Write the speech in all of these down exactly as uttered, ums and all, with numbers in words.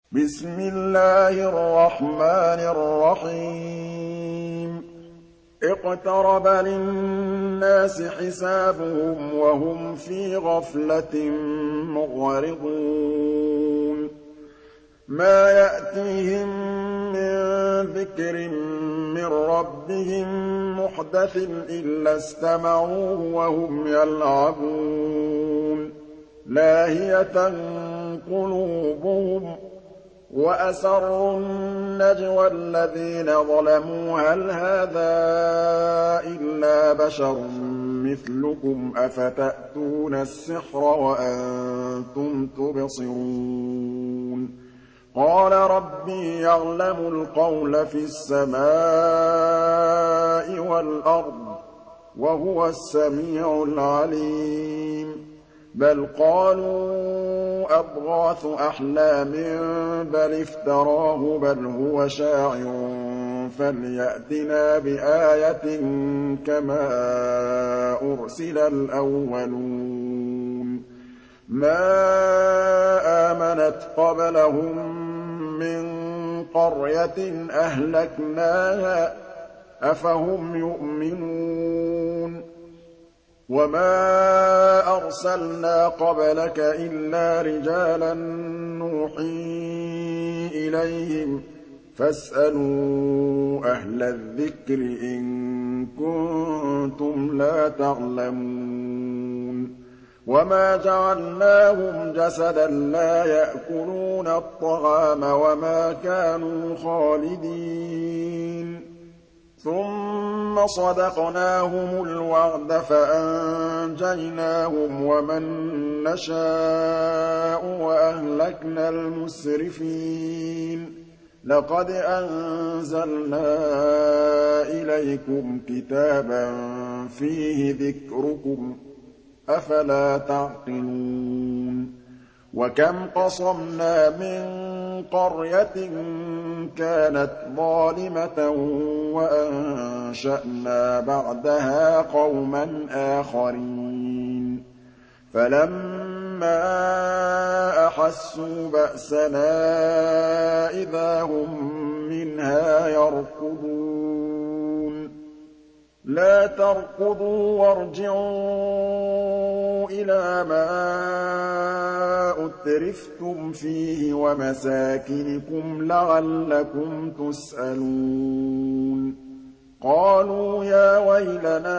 بِسْمِ اللَّهِ الرَّحْمَٰنِ الرَّحِيمِ اقْتَرَبَ لِلنَّاسِ حِسَابُهُمْ وَهُمْ فِي غَفْلَةٍ مُّعْرِضُونَ مَا يَأْتِيهِم مِّن ذِكْرٍ مِّن رَّبِّهِم مُّحْدَثٍ إِلَّا اسْتَمَعُوهُ وَهُمْ يَلْعَبُونَ لَاهِيَةً قُلُوبُهُمْ وَأَسَرُّوا النَّجْوَى الَّذِينَ ظَلَمُوا هَلْ هَٰذَا إِلَّا بَشَرٌ مِّثْلُكُمْ أَفَتَأْتُونَ السِّحْرَ وَأَنتُمْ تُبْصِرُونَ قَالَ رَبِّي يَعْلَمُ الْقَوْلَ فِي السَّمَاءِ وَالْأَرْضِ ۖ وَهُوَ السَّمِيعُ الْعَلِيمُ بَلْ قَالُوا أَضْغَاثُ أَحْلَامٍ بَلِ افْتَرَاهُ بَلْ هُوَ شَاعِرٌ فَلْيَأْتِنَا بِآيَةٍ كَمَا أُرْسِلَ الْأَوَّلُونَ مَا آمَنَتْ قَبْلَهُم مِّن قَرْيَةٍ أَهْلَكْنَاهَا ۖ أَفَهُمْ يُؤْمِنُونَ وَمَا أَرْسَلْنَا قَبْلَكَ إِلَّا رِجَالًا نُّوحِي إِلَيْهِمْ ۖ فَاسْأَلُوا أَهْلَ الذِّكْرِ إِن كُنتُمْ لَا تَعْلَمُونَ وَمَا جَعَلْنَاهُمْ جَسَدًا لَّا يَأْكُلُونَ الطَّعَامَ وَمَا كَانُوا خَالِدِينَ ثُمَّ صَدَقْنَاهُمُ الْوَعْدَ فَأَنجَيْنَاهُمْ وَمَن نَّشَاءُ وَأَهْلَكْنَا الْمُسْرِفِينَ لَقَدْ أَنزَلْنَا إِلَيْكُمْ كِتَابًا فِيهِ ذِكْرُكُمْ ۖ أَفَلَا تَعْقِلُونَ وَكَمْ قَصَمْنَا مِن قَرْيَةٍ كَانَتْ ظَالِمَةً وَأَنشَأْنَا بَعْدَهَا قَوْمًا آخَرِينَ فَلَمَّا أَحَسُّوا بَأْسَنَا إِذَا هُم مِّنْهَا يَرْكُضُونَ لَا تَرْكُضُوا وَارْجِعُوا إِلَىٰ مَا أُتْرِفْتُمْ فِيهِ وَمَسَاكِنِكُمْ لَعَلَّكُمْ تُسْأَلُونَ قَالُوا يَا وَيْلَنَا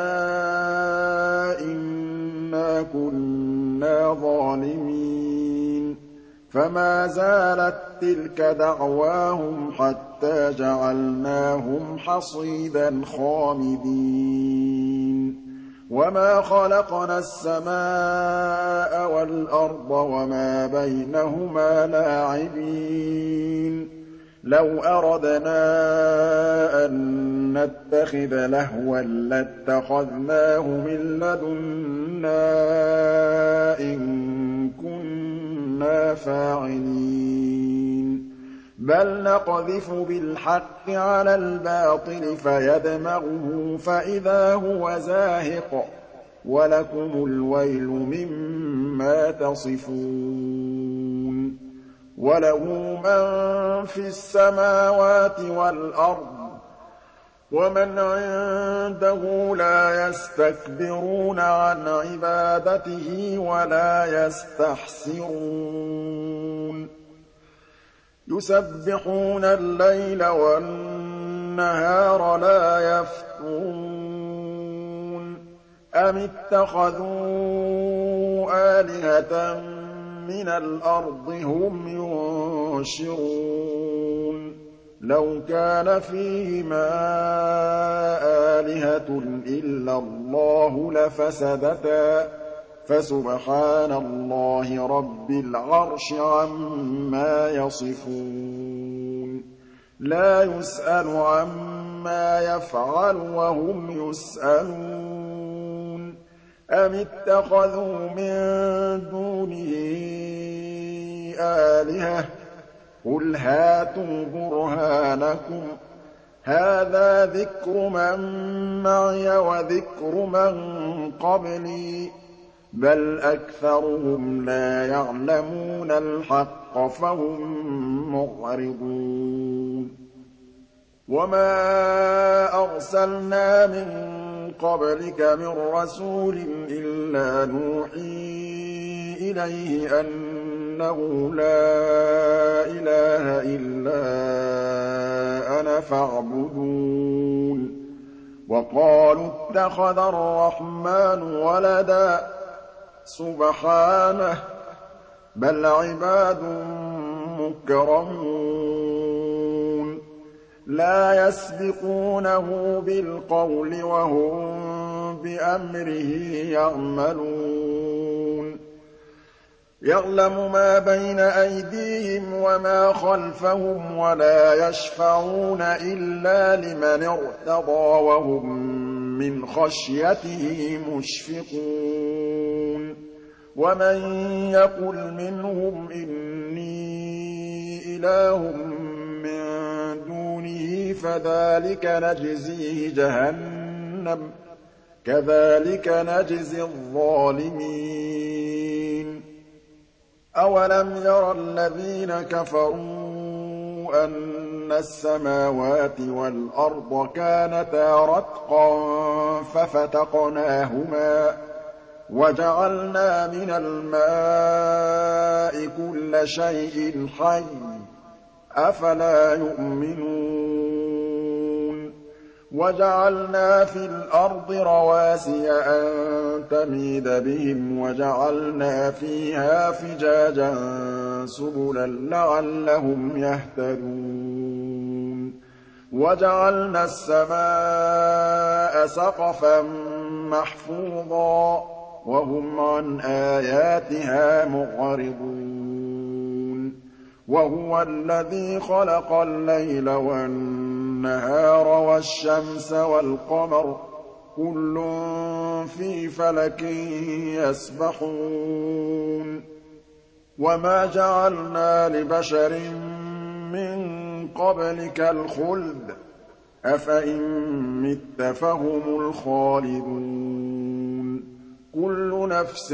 إِنَّا كُنَّا ظَالِمِينَ فَمَا زَالَت تِّلْكَ دَعْوَاهُمْ حَتَّىٰ جَعَلْنَاهُمْ حَصِيدًا خَامِدِينَ وَمَا خَلَقْنَا السَّمَاءَ وَالْأَرْضَ وَمَا بَيْنَهُمَا لَاعِبِينَ لَوْ أَرَدْنَا أَن نَّتَّخِذَ لَهْوًا لَّاتَّخَذْنَاهُ مِن لَّدُنَّا إِن كُنَّا فَاعِلِينَ بَلْ نَقْذِفُ بِالْحَقِّ عَلَى الْبَاطِلِ فَيَدْمَغُهُ فَإِذَا هُوَ زَاهِقٌ ۚ وَلَكُمُ الْوَيْلُ مِمَّا تَصِفُونَ وَلَهُ مَن فِي السَّمَاوَاتِ وَالْأَرْضِ ۖ وَمَنْ عِندَهُ لَا يَسْتَكْبِرُونَ عَنْ عِبَادَتِهِ وَلَا يَسْتَحْسِرُونَ يُسَبِّحُونَ اللَّيْلَ وَالنَّهَارَ لَا يَفْتُرُونَ أَمِ اتَّخَذُوا آلِهَةً مِّنَ الْأَرْضِ هُمْ يُنشِرُونَ لَوْ كَانَ فِيهِمَا آلِهَةٌ إِلَّا اللَّهُ لَفَسَدَتَا فَسُبْحَانَ اللَّهِ رَبِّ الْعَرْشِ عَمَّا يَصِفُونَ لَا يُسْأَلُ عَمَّا يَفْعَلُ وَهُمْ يُسْأَلُونَ أَمِ اتَّخَذُوا مِن دُونِهِ آلِهَةً ۖ قُلْ هَاتُوا بُرْهَانَكُمْ ۖ هَٰذَا ذِكْرُ مَن مَّعِيَ وَذِكْرُ مَن قَبْلِي ۗ بَلْ أَكْثَرُهُمْ لَا يَعْلَمُونَ الْحَقَّ فَهُم مُعْرِضُونَ وَمَا أَرْسَلْنَا مِن قَبْلِكَ مِن رَّسُولٍ إِلَّا نُوحِي إِلَيْهِ أَنَّهُ لَا إِلَٰهَ إِلَّا أَنَا فَاعْبُدُونِ وَقَالُوا اتَّخَذَ الرَّحْمَٰنُ وَلَدًا سُبْحَانَهُ ۖ بَلْ عِبَادٌ مُّكْرَمُونَ لَا يَسْبِقُونَهُ بِالْقَوْلِ وَهُم بِأَمْرِهِ يَعْمَلُونَ يَعْلَمُ مَا بَيْنَ أَيْدِيهِمْ وَمَا خَلْفَهُمْ وَلَا يَشْفَعُونَ إِلَّا لِمَنِ ارْتَضَىٰ وَهُم مِّنْ خَشْيَتِهِ مُشْفِقُونَ وَمَن يَقُلْ مِنْهُمْ إِنِّي إِلَٰهٌ مِّن دُونِهِ فَذَٰلِكَ نَجْزِيهِ جَهَنَّمَ ۚ كَذَٰلِكَ نَجْزِي الظَّالِمِينَ أَوَلَمْ يَرَ الَّذِينَ كَفَرُوا أَنَّ السَّمَاوَاتِ وَالْأَرْضَ كَانَتَا رَتْقًا فَفَتَقْنَاهُمَا وَجَعَلْنَا مِنَ الْمَاءِ كُلَّ شَيْءٍ حَيٍّ ۖ أَفَلَا يُؤْمِنُونَ وَجَعَلْنَا فِي الْأَرْضِ رَوَاسِيَ أَن تَمِيدَ بِهِمْ وَجَعَلْنَا فِيهَا فِجَاجًا سُبُلًا لَّعَلَّهُمْ يَهْتَدُونَ وَجَعَلْنَا السَّمَاءَ سَقْفًا مَّحْفُوظًا وَهُمْ عَنْ آيَاتِهَا مُعْرِضُونَ وَهُوَ الَّذِي خَلَقَ اللَّيْلَ وَالنَّهَارَ وَالشَّمْسَ وَالْقَمَرَ ۖ كُلٌّ فِي فَلَكٍ يَسْبَحُونَ وَمَا جَعَلْنَا لِبَشَرٍ مِّن قَبْلِكَ الْخُلْدَ ۖ أَفَإِن مِّتَّ فَهُمُ الْخَالِدُونَ كُلُّ نَفْسٍ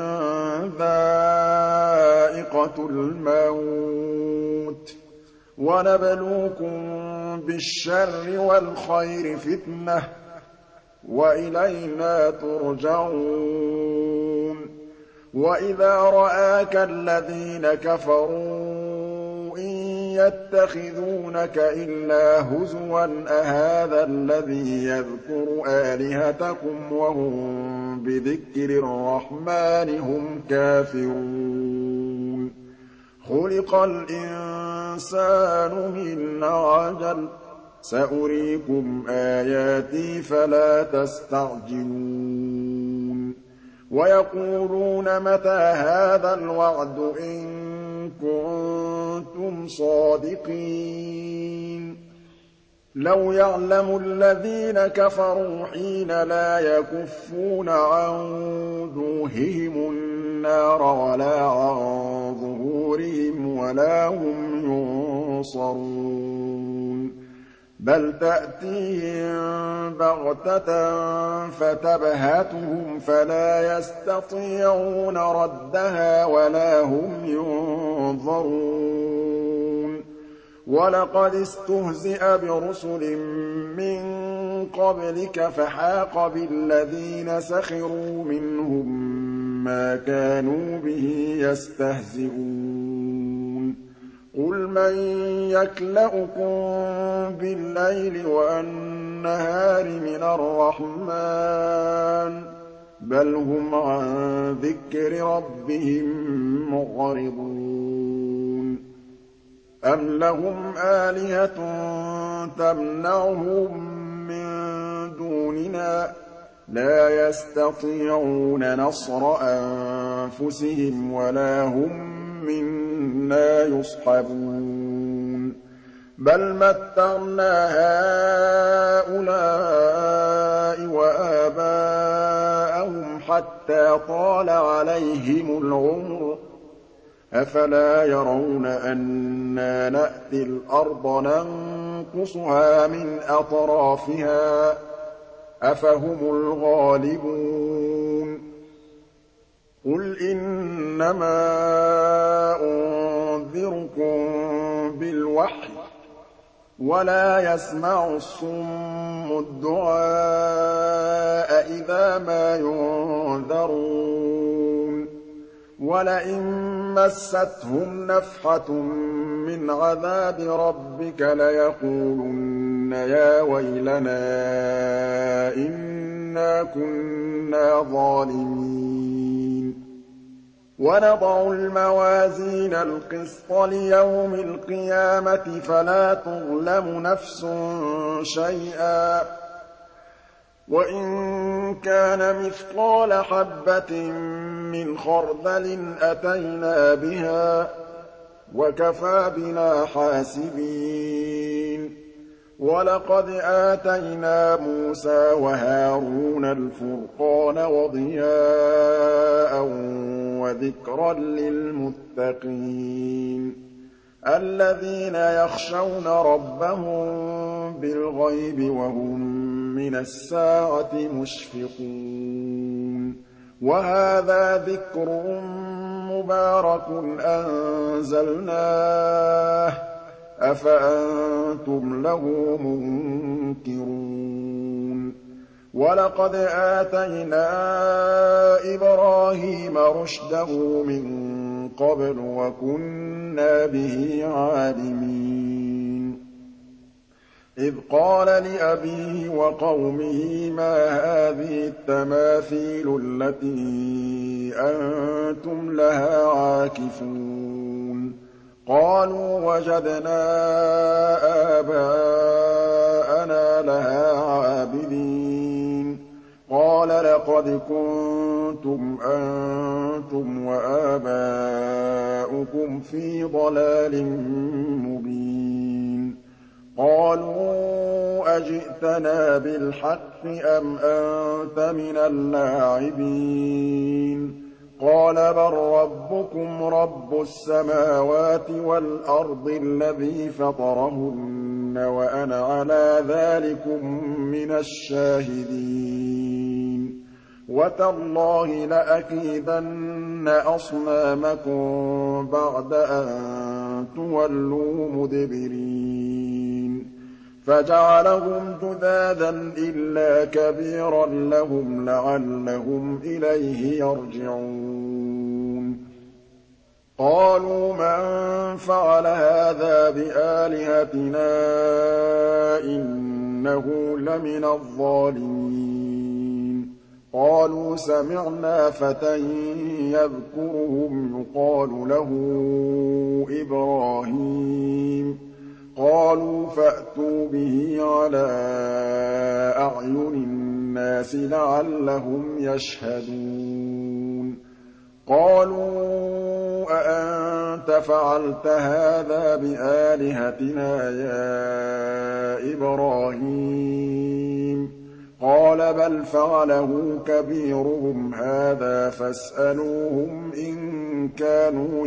ذَائِقَةُ الْمَوْتِ ۖ وَنَبْلُوكُم بِالشَّرِّ وَالْخَيْرِ فِتْنَةً ۖ وَإِلَيْنَا تُرْجَعُونَ وَإِذَا رَآكَ الَّذِينَ كَفَرُوا إِن يَتَّخِذُونَكَ إِلَّا هُزُوًا أَهَٰذَا الَّذِي يَذْكُرُ آلِهَتَكُمْ وَهُم بِذِكْرِ الرَّحْمَٰنِ هُمْ كَافِرُونَ خُلِقَ الْإِنسَانُ مِنْ عَجَلٍ ۚ سَأُرِيكُمْ آيَاتِي فَلَا تَسْتَعْجِلُونِ وَيَقُولُونَ مَتَىٰ هَٰذَا الْوَعْدُ إِن كُنتُمْ صَادِقِينَ لَوْ يَعْلَمُ الَّذِينَ كَفَرُوا حِينَ لَا يَكُفُّونَ عَن وُجُوهِهِمُ النَّارَ وَلَا عَن ظُهُورِهِمْ وَلَا هُمْ يُنصَرُونَ بَلْ تَأْتِيهِم بَغْتَةً فَتَبْهَتُهُمْ فَلَا يَسْتَطِيعُونَ رَدَّهَا وَلَا هُمْ يُنظَرُونَ وَلَقَدِ اسْتُهْزِئَ بِرُسُلٍ مِّن قَبْلِكَ فَحَاقَ بِالَّذِينَ سَخِرُوا مِنْهُم مَّا كَانُوا بِهِ يَسْتَهْزِئُونَ قُلْ مَن يَكْلَؤُكُم بِاللَّيْلِ وَالنَّهَارِ مِنَ الرَّحْمَٰنِ ۗ بَلْ هُمْ عَن ذِكْرِ رَبِّهِم مُّعْرِضُونَ أَمْ لَهُمْ آلِهَةٌ تَمْنَعُهُم مِّن دُونِنَا ۚ لَا يَسْتَطِيعُونَ نَصْرَ أَنفُسِهِمْ وَلَا هُم مِّنَّا يُصْحَبُونَ بَلْ مَتَّعْنَا هَٰؤُلَاءِ وَآبَاءَهُمْ حَتَّىٰ طَالَ عَلَيْهِمُ الْعُمُرُ ۗ أَفَلَا يَرَوْنَ أَنَّا نَأْتِي الْأَرْضَ نَنقُصُهَا مِنْ أَطْرَافِهَا ۚ أَفَهُمُ الْغَالِبُونَ قُلْ إِنَّمَا أُنذِرُكُم بِالْوَحْيِ الْوَحْيِ وَلَا يَسْمَعُ الصُّمُّ الدُّعَاءَ إِذَا مَا يُنذَرُونَ وَلَئِن مَّسَّتْهُمْ نَفْحَةٌ مِّنْ عَذَابِ رَبِّكَ لَيَقُولُنَّ يَا وَيْلَنَا إِنَّا كُنَّا ظَالِمِينَ وَنَضَعُ الْمَوَازِينَ الْقِسْطَ لِيَوْمِ الْقِيَامَةِ فَلَا تُظْلَمُ نَفْسٌ شَيْئًا ۖ وَإِن كَانَ مِثْقَالَ حَبَّةٍ مِّنْ خَرْدَلٍ أَتَيْنَا بِهَا ۗ وَكَفَىٰ بِنَا حَاسِبِينَ وَلَقَدْ آتَيْنَا مُوسَىٰ وَهَارُونَ الْفُرْقَانَ وَضِيَاءً وَذِكْرًا لِّلْمُتَّقِينَ الَّذِينَ يَخْشَوْنَ رَبَّهُم بِالْغَيْبِ وَهُم مِّنَ السَّاعَةِ مُشْفِقُونَ وَهَٰذَا ذِكْرٌ مُّبَارَكٌ أَنزَلْنَاهُ ۚ أَفَأَنتُمْ لَهُ مُنكِرُونَ وَلَقَدْ آتَيْنَا إِبْرَاهِيمَ رُشْدَهُ مِن قَبْلُ وَكُنَّا بِهِ عَالِمِينَ إِذْ قَالَ لِأَبِيهِ وَقَوْمِهِ مَا هَٰذِهِ التَّمَاثِيلُ الَّتِي أَنتُمْ لَهَا عَاكِفُونَ قَالُوا وَجَدْنَا آبَاءَنَا لَهَا عَابِدِينَ قَالَ لَقَدْ كُنتُمْ أَنتُمْ وَآبَاؤُكُمْ فِي ضَلَالٍ مُّبِينٍ قَالُوا أَجِئْتَنَا بِالْحَقِّ أَمْ أَنتَ مِنَ اللاعبين قَالَ بَل رَّبُّكُمْ رَبُّ السَّمَاوَاتِ وَالْأَرْضِ الَّذِي فَطَرَهُنَّ وَأَنَا عَلَىٰ ذَٰلِكُم مِّنَ الشَّاهِدِينَ وَتَاللَّهِ لَأَكِيدَنَّ أَصْنَامَكُم بَعْدَ أَن تُوَلُّوا مُدْبِرِينَ فَجَعَلَهُمْ جُذَاذًا إِلَّا كَبِيرًا لَّهُمْ لَعَلَّهُمْ إِلَيْهِ يَرْجِعُونَ قَالُوا مَن فَعَلَ هَٰذَا بِآلِهَتِنَا إِنَّهُ لَمِنَ الظَّالِمِينَ قَالُوا سَمِعْنَا فَتًى يَذْكُرُهُمْ يُقَالُ لَهُ إِبْرَاهِيمُ قَالُوا فَأْتُوا بِهِ عَلَىٰ أَعْيُنِ النَّاسِ لَعَلَّهُمْ يَشْهَدُونَ قَالُوا أَأَنتَ فَعَلْتَ هَٰذَا بِآلِهَتِنَا يَا إِبْرَاهِيمُ قَالَ بَلْ فَعَلَهُ كَبِيرُهُمْ هَٰذَا فَاسْأَلُوهُمْ إِن كَانُوا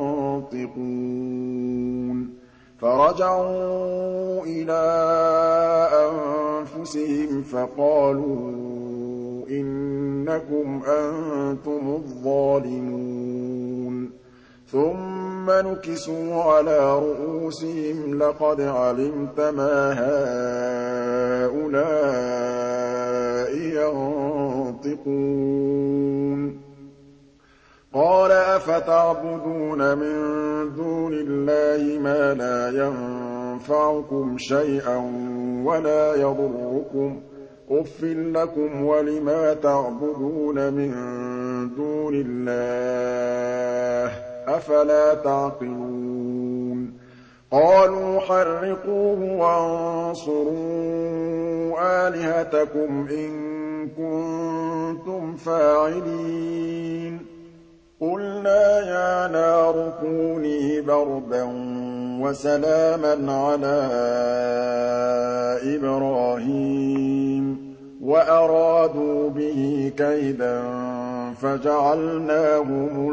يَنطِقُونَ فَرَجَعُوا إِلَىٰ أَنفُسِهِمْ فَقَالُوا إِنَّكُمْ أَنتُمُ الظَّالِمُونَ ثُمَّ نُكِسُوا عَلَىٰ رُءُوسِهِمْ لَقَدْ عَلِمْتَ مَا هَٰؤُلَاءِ يَنطِقُونَ قَالَ أَفَتَعْبُدُونَ مِن دُونِ اللَّهِ مَا لَا يَنفَعُكُمْ شَيْئًا وَلَا يَضُرُّكُمْ أُفٍّ لَّكُمْ وَلِمَا تَعْبُدُونَ مِن دُونِ اللَّهِ ۖ أَفَلَا تَعْقِلُونَ قَالُوا حَرِّقُوهُ وَانصُرُوا آلِهَتَكُمْ إِن كُنتُمْ فَاعِلِينَ قُلْنَا يَا نَارُ كُونِي بَرْدًا وَسَلَامًا عَلَىٰ إِبْرَاهِيمَ وَأَرَادُوا بِهِ كَيْدًا فَجَعَلْنَاهُمُ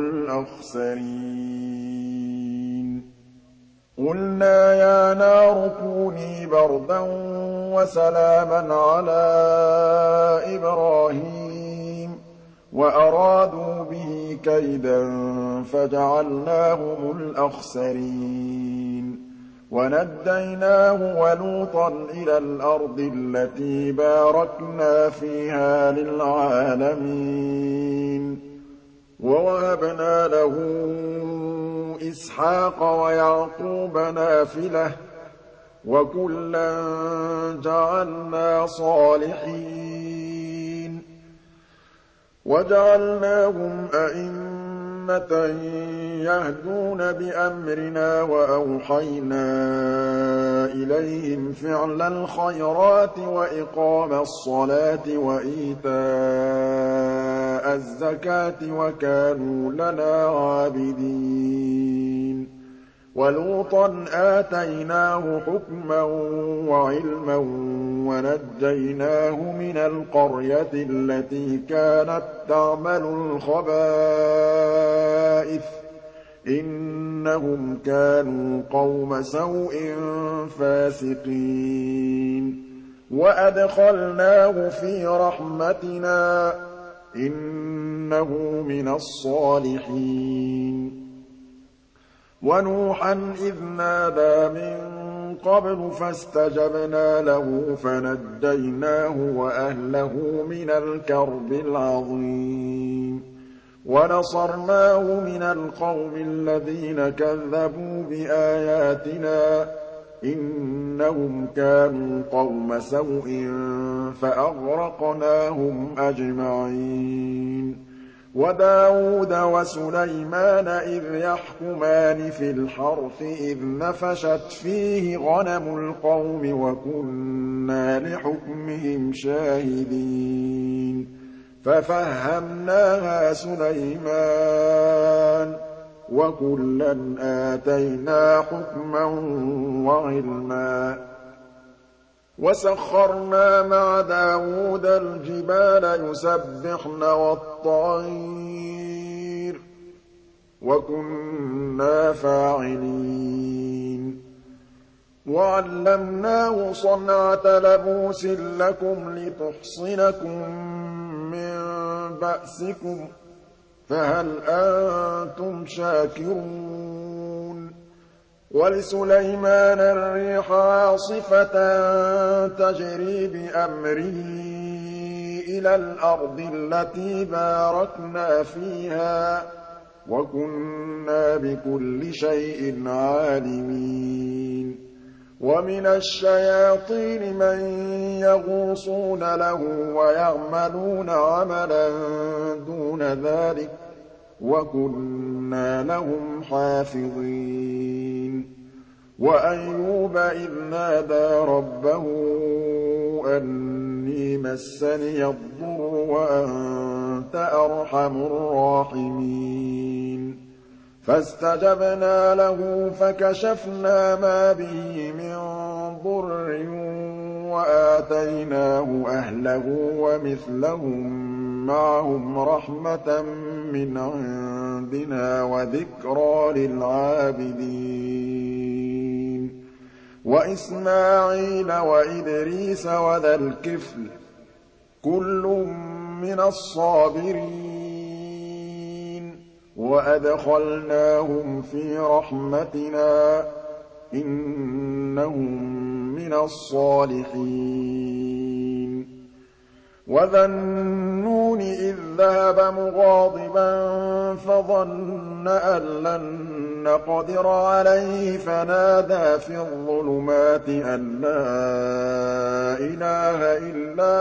الْأَخْسَرِينَ قُلْنَا يَا نَارُ كُونِي بَرْدًا وَسَلَامًا عَلَىٰ إِبْرَاهِيمَ وَأَرَادُوا بِهِ كَيْدًا فَجَعَلْنَاهُمُ الْأَخْسَرِينَ وَنَجَّيْنَاهُ وَلُوطًا إِلَى الْأَرْضِ الَّتِي بَارَكْنَا فِيهَا لِلْعَالَمِينَ وَوَهَبْنَا لَهُ إِسْحَاقَ وَيَعْقُوبَ نَافِلَةً ۖ وَكُلًّا جَعَلْنَا صَالِحِينَ وَجَعَلْنَاهُمْ أَئِمَّةً يَهْدُونَ بِأَمْرِنَا وَأَوْحَيْنَا إِلَيْهِمْ فِعْلَ الْخَيْرَاتِ وَإِقَامَ الصَّلَاةِ وَإِيتَاءَ الزَّكَاةِ وَكَانُوا لَنَا عَابِدِينَ وَلُوطًا آتَيْنَاهُ حُكْمًا وَعِلْمًا وَنَجَّيْنَاهُ مِنَ الْقَرْيَةِ الَّتِي كَانَت تَّعْمَلُ الْخَبَائِثَ ۗ إِنَّهُمْ كَانُوا قَوْمَ سَوْءٍ فَاسِقِينَ وَأَدْخَلْنَاهُ فِي رَحْمَتِنَا ۖ إِنَّهُ مِنَ الصَّالِحِينَ وَنُوحًا إِذْ نَادَىٰ مِن قَبْلُ فَاسْتَجَبْنَا لَهُ فَنَجَّيْنَاهُ وَأَهْلَهُ مِنَ الْكَرْبِ الْعَظِيمِ وَنَصَرْنَاهُ مِنَ الْقَوْمِ الَّذِينَ كَذَّبُوا بِآيَاتِنَا ۚ إِنَّهُمْ كَانُوا قَوْمَ سَوْءٍ فَأَغْرَقْنَاهُمْ أَجْمَعِينَ وَدَاوُودَ وَسُلَيْمَانَ إِذْ يَحْكُمَانِ فِي الْحَرْثِ إِذْ نَفَشَتْ فِيهِ غَنَمُ الْقَوْمِ وَكُنَّا لِحُكْمِهِمْ شَاهِدِينَ فَفَهَّمْنَاهَا سُلَيْمَانَ ۚ وَكُلًّا آتَيْنَا حُكْمًا وَعِلْمًا ۚ وَسَخَّرْنَا مَعَ دَاوُودَ الْجِبَالَ يُسَبِّحْنَ وَالطَّيْرَ ۚ وَكُنَّا فَاعِلِينَ وَعَلَّمْنَاهُ صَنْعَةَ لَبُوسٍ لَّكُمْ لِتُحْصِنَكُم مِّن بَأْسِكُمْ ۖ فَهَلْ أَنتُمْ شَاكِرُونَ وَلِسُلَيْمَانَ الرِّيحَ عَاصِفَةً تَجْرِي بِأَمْرِهِ إِلَى الْأَرْضِ الَّتِي بَارَكْنَا فِيهَا ۚ وَكُنَّا بِكُلِّ شَيْءٍ عَالِمِينَ وَمِنَ الشَّيَاطِينِ مَن يَغُوصُونَ لَهُ وَيَعْمَلُونَ عَمَلًا دُونَ ذَٰلِكَ ۖ وَكُنَّا لَهُمْ حَافِظِينَ وَأَيُّوبَ إِذْ نَادَىٰ رَبَّهُ أَنِّي مَسَّنِيَ الضُّرُّ وَأَنتَ أَرْحَمُ الرَّاحِمِينَ فَاسْتَجَبْنَا لَهُ فَكَشَفْنَا مَا بِهِ مِن ضُرٍّ وَآتَيْنَاهُ أَهْلَهُ وَمِثْلَهُم مَّعَهُمْ رَحْمَةً مِّنْ عِندِنَا وَذِكْرَىٰ لِلْعَابِدِينَ وَإِسْمَاعِيلَ وَإِدْرِيسَ وَذَا الْكِفْلِ ۖ كُلٌّ مِّنَ الصَّابِرِينَ وَأَدْخَلْنَاهُمْ فِي رَحْمَتِنَا ۖ إِنَّهُم مِّنَ الصَّالِحِينَ وَذَا النُّونِ إِذ ذَّهَبَ مُغَاضِبًا فَظَنَّ أَن لَّن نَّقْدِرَ عَلَيْهِ فَنَادَىٰ فِي الظُّلُمَاتِ أَن لَّا إِلَٰهَ إِلَّا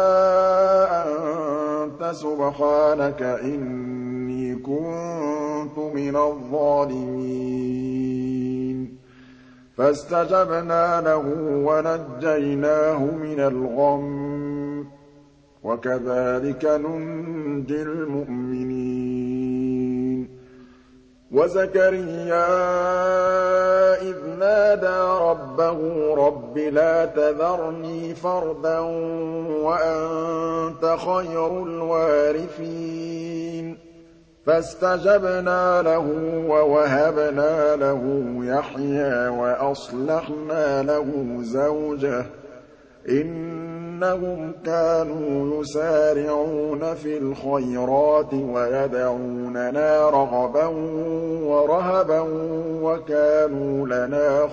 أَنتَ سُبْحَانَكَ إِنِّي كُنتُ مِنَ الظَّالِمِينَ فَاسْتَجَبْنَا لَهُ وَنَجَّيْنَاهُ مِنَ الْغَمِّ ۚ وَكَذَٰلِكَ نُنجِي الْمُؤْمِنِينَ وَزَكَرِيَّا إِذْ نَادَىٰ رَبَّهُ رَبِّ لَا تَذَرْنِي فَرْدًا وَأَنتَ خَيْرُ الْوَارِثِينَ فَاسْتَجَبْنَا لَهُ وَوَهَبْنَا لَهُ يَحْيَىٰ وَأَصْلَحْنَا لَهُ زَوْجَهُ إِنَّهُمْ إِنَّهُمْ كَانُوا يُسَارِعُونَ فِي الْخَيْرَاتِ وَيَدْعُونَنَا رَغَبًا وَرَهَبًا وَكَانُوا لَنَا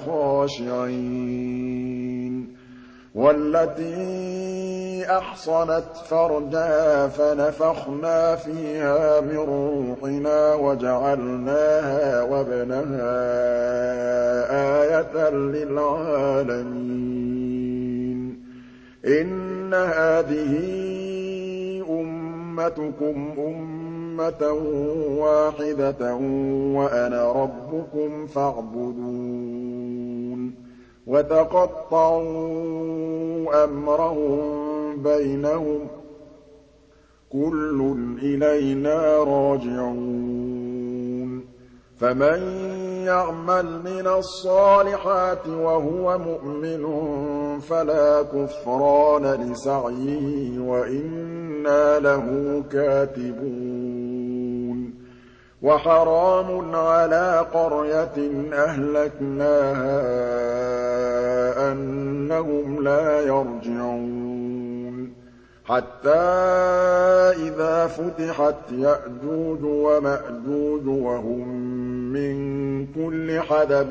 خَاشِعِينَ وَالَّتِي أَحْصَنَتْ فَرْجَهَا فَنَفَخْنَا فِيهَا مِن رُّوحِنَا وَجَعَلْنَاهَا وَابْنَهَا آيَةً لِّلْعَالَمِينَ إِنَّ هَٰذِهِ أُمَّتُكُمْ أُمَّةً وَاحِدَةً وَأَنَا رَبُّكُمْ فَاعْبُدُونِ وَتَقَطَّعُوا أَمْرَهُم بَيْنَهُمْ ۖ كُلٌّ إِلَيْنَا رَاجِعُونَ فَمَن يَعْمَلْ مِنَ الصَّالِحَاتِ وَهُوَ مُؤْمِنٌ فَلَا كُفْرَانَ لِسَعْيِهِ وَإِنَّا لَهُ كَاتِبُونَ وَحَرَامٌ عَلَىٰ قَرْيَةٍ أَهْلَكْنَاهَا أَنَّهُمْ لَا يَرْجِعُونَ حَتَّىٰ إِذَا فُتِحَتْ يَأْجُوجُ وَمَأْجُوجُ وَهُم مِّن كُلِّ حَدَبٍ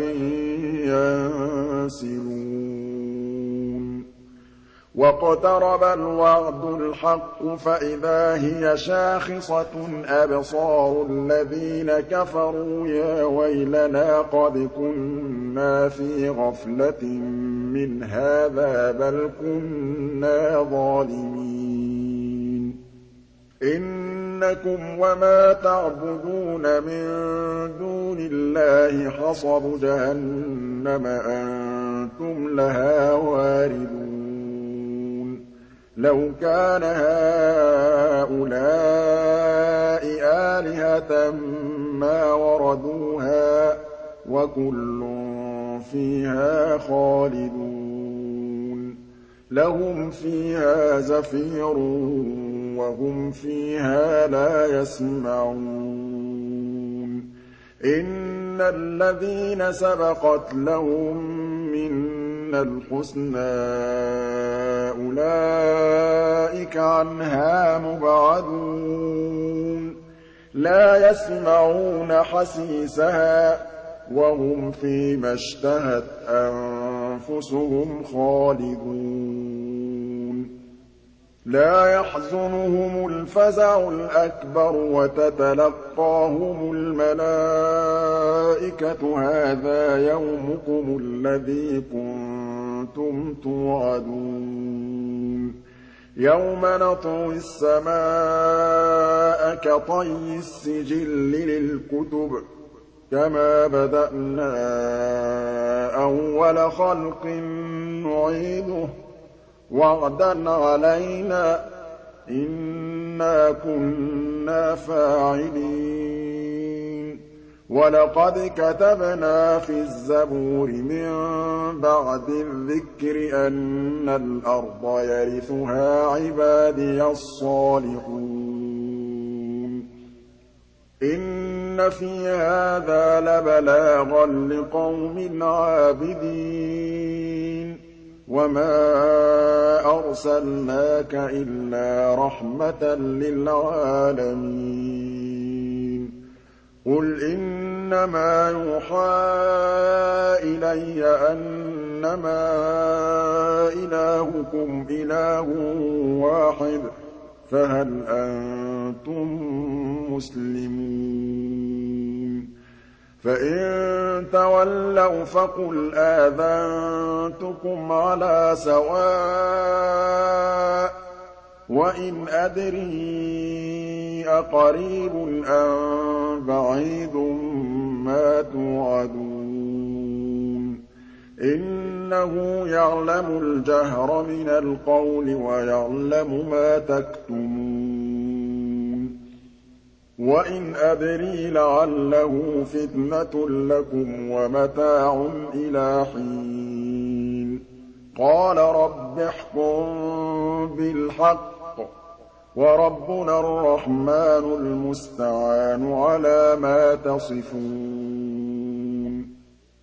يَنسِلُونَ وَاقْتَرَبَ الْوَعْدُ الْحَقُّ فَإِذَا هِيَ شَاخِصَةٌ أَبْصَارُ الَّذِينَ كَفَرُوا يَا وَيْلَنَا قَدْ كُنَّا فِي غَفْلَةٍ مِّنْ هَٰذَا بَلْ كُنَّا ظَالِمِينَ إِنَّكُمْ وَمَا تَعْبُدُونَ مِن دُونِ اللَّهِ حَصَبُ جَهَنَّمَ أَنتُمْ لَهَا وَارِدُونَ لَوْ كَانَ هَٰؤُلَاءِ آلِهَةً مَّا وَرَدُوهَا ۖ وَكُلٌّ فِيهَا خَالِدُونَ لَهُمْ فِيهَا زَفِيرٌ وَهُمْ فِيهَا لَا يَسْمَعُونَ إِنَّ الَّذِينَ سَبَقَتْ لَهُم مِّنَّا الْحُسْنَىٰ أُولَٰئِكَ عَنْهَا مُبْعَدُونَ لَا يَسْمَعُونَ حَسِيسَهَا وَهُمْ فِيمَا اشْتَهَتْ أَنفُسُهُمْ خَالِدُونَ لَا يَحْزُنُهُمُ الْفَزَعُ الْأَكْبَرُ وَتَتَلَقَّاهُمُ الْمَلَائِكَةُ هَٰذَا يَوْمُكُمُ الَّذِي كُنتُمْ تُوعَدُونَ يَوْمَ نَطْوِي السَّمَاءَ كَطَيِّ السِّجِلِّ لِلْكُتُبِ كَمَا بَدَأْنَا أَوَّلَ خَلْقٍ نُّعِيدُهُ وَعْدًا عَلَيْنَا ۚ إِنَّا كُنَّا فَاعِلِينَ وَلَقَدْ كَتَبْنَا فِي الزَّبُورِ مِن بَعْدِ الذِّكْرِ أَنَّ الْأَرْضَ يَرِثُهَا عِبَادِيَ الصَّالِحُونَ إِنَّ فِي هَٰذَا لَبَلَاغًا لِّقَوْمٍ عَابِدِينَ وَمَا أَرْسَلْنَاكَ إِلَّا رَحْمَةً لِّلْعَالَمِينَ قُلْ إِنَّمَا يُوحَىٰ إِلَيَّ أَنَّمَا إِلَٰهُكُمْ إِلَٰهٌ وَاحِدٌ فَهَلْ أَنتُم مُّسْلِمُونَ فَإِن تَوَلَّوْا فَقُلْ آذَنتُكُمْ عَلَىٰ سَوَاءٍ ۖ وَإِنْ أَدْرِي أَقَرِيبٌ أَم بَعِيدٌ مَّا تُوعَدُونَ إِنَّهُ يَعْلَمُ الْجَهْرَ مِنَ الْقَوْلِ وَيَعْلَمُ مَا تَكْتُمُونَ وَإِنْ أَدْرِي لَعَلَّهُ فِتْنَةٌ لَّكُمْ وَمَتَاعٌ إِلَىٰ حِينٍ قَالَ رَبِّ احْكُم بِالْحَقِّ وَرَبُّنَا الرَّحْمَٰنُ الْمُسْتَعَانُ عَلَىٰ مَا تَصِفُونَ